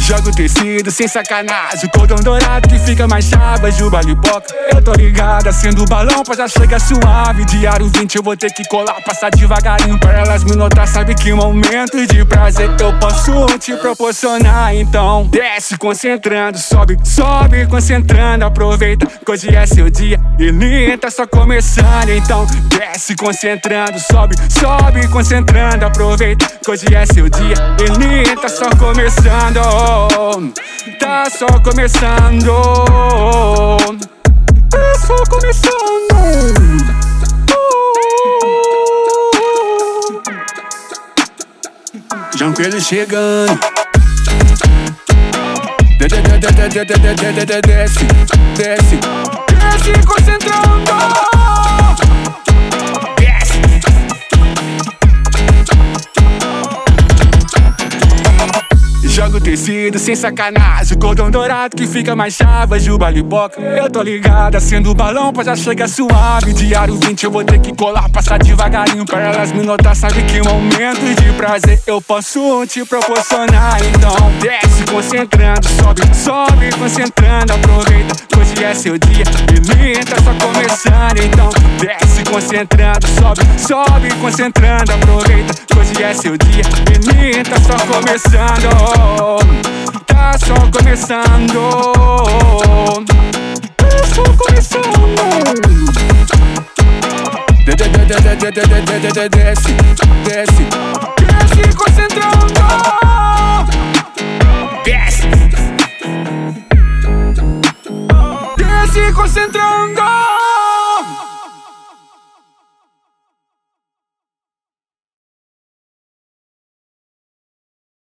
Joga o tecido sem sacanagem, o cordão dourado que fica mais chave, juba lipoca. Eu tô ligado, acendo o balão pra já chegar suave. Diário 20 eu vou ter que colar, passar devagarinho pra elas me notar. Sabe que momentos de prazer eu posso te proporcionar. Então desce concentrando, sobe, sobe concentrando. Aproveita que hoje é seu dia, ele tá só começando. Então desce concentrando, sobe, sobe concentrando. Aproveita que hoje é seu dia, ele tá só começando. Tá só começando. Tá só começando. Janqueiro chegando. Desce, desce, desce concentrando. Joga o tecido sem sacanagem, o cordão dourado que fica mais chave, juba lipoca. Eu tô ligado, acendo o balão pra já chegar suave. Diário 20 eu vou ter que colar, passar devagarinho pra elas me notar. Sabe que momentos de prazer eu posso te proporcionar. Então desce concentrando, sobe, sobe concentrando. Aproveita que hoje é seu dia, ele tá só começando. Então desce concentrando, sobe, sobe concentrando. Aproveita que hoje é seu dia, ele tá só começando. Tá só começando. Tá só começando. Desce, desce, desce concentrando. Desce, desce concentrando.